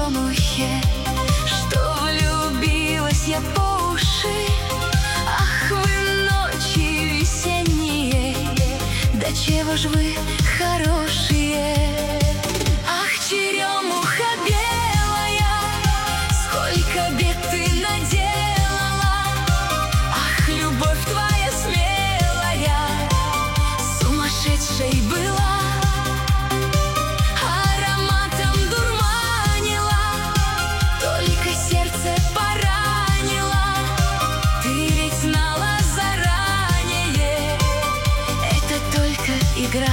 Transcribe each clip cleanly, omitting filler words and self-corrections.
черемухе, что влюбилась я по уши. Ах, вы ночи весенние, да чего ж вы хорошие. Ах, черемуха белая, сколько бед ты наделала. Ах, любовь твоя смелая, сумасшедшей была. Ароматом дурманила, только сердце поранила. Ты ведь знала заранее, это только игра.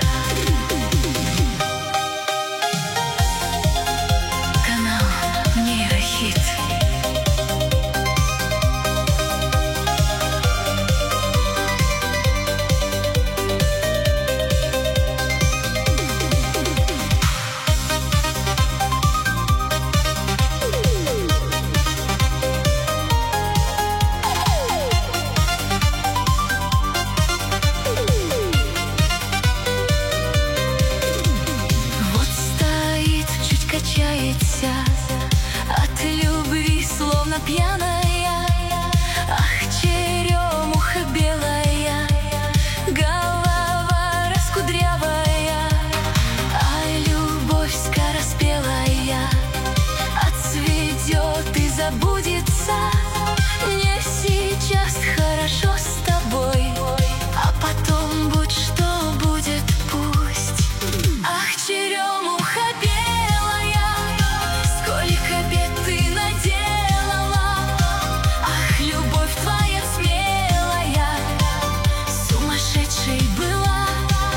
Качается от любви, словно пьяная. Ах, черемуха белая, голова раскудрявая, а любовь скороспелая отцветет и забудется. Не сейчас хорошо с тобой, а потом будь что будет, пусть. Ах, черемуха белая, сколько бед ты наделала. Ах, любовь твоя смелая, сумасшедшей была.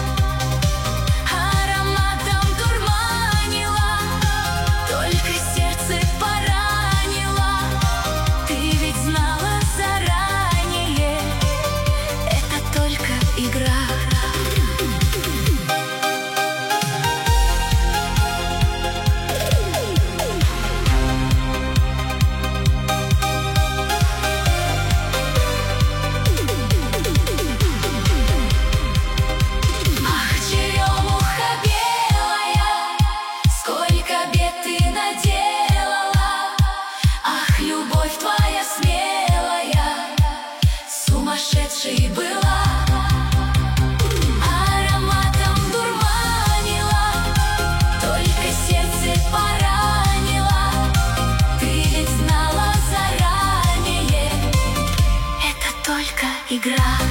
Ароматом дурманила, только сердце поранила. Ты ведь знала заранее, это только игра. Любовь твоя смелая, сумасшедшей была. Ароматом дурманила, только сердце поранила. Ты ведь знала заранее, это только игра.